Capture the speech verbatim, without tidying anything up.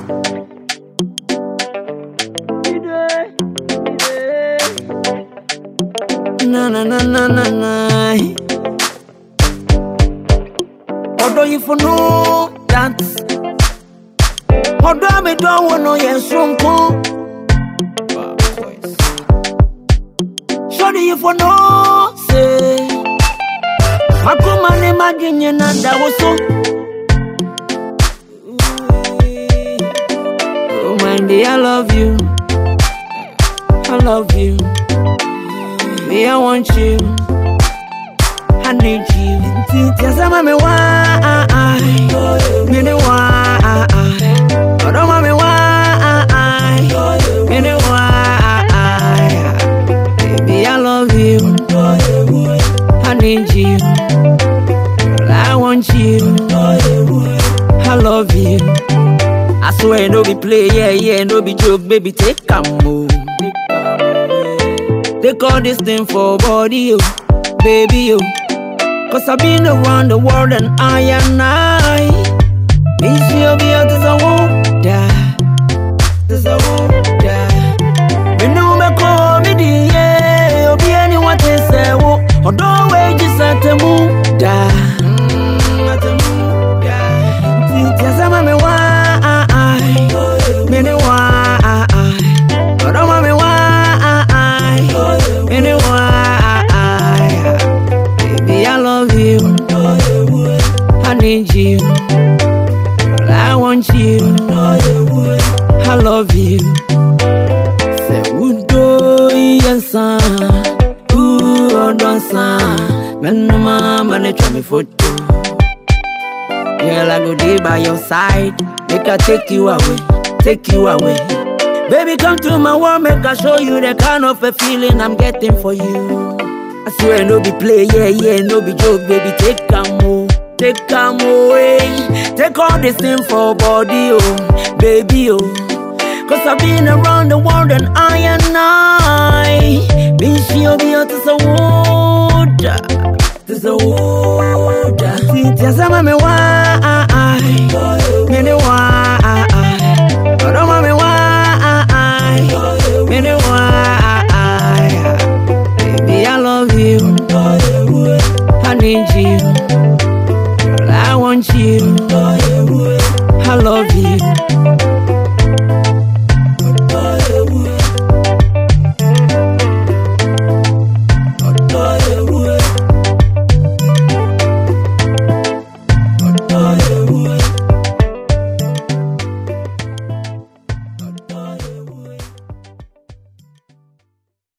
Na na na na na na. Although you for know that, although me don't want no yes runko. Surely you for know say, I come and imagine you not that was so. Oh Mandy, I love you, I love you. Me, I want you, I need you. Yes, I'm a me why, me the why. I don't want me why, me the why. Baby, I love you, I need you. I want you, I love you. I swear, no be play, yeah, yeah, no be joke, baby, take a move. They call this thing for body, oh, baby, oh. Cause I've been around the world and I and I miss you, be out as I won't die, as I won't die. You know me call me the yeah, you'll be anyone to say, oh, or don't wait just at the moon, die, at the moon, die. Yes, I'm a me why, me the why, or don't want me why. Baby, I love you, I need you, I want you, I love you. Say, Udo, yes, Udo, don't san, man, mama, they try me photo. Girl, I go there by your side, make I take you away, take you away. Baby, come to my world, make I show you the kind of a feeling I'm getting for you. I swear, no be play, yeah, yeah, no be joke, baby, take come more, take come away. Take all this thing for body, oh, baby, oh. Cause I've been around the world and I and I been she'll be out to the water, to the water. See, just a me why, me the why.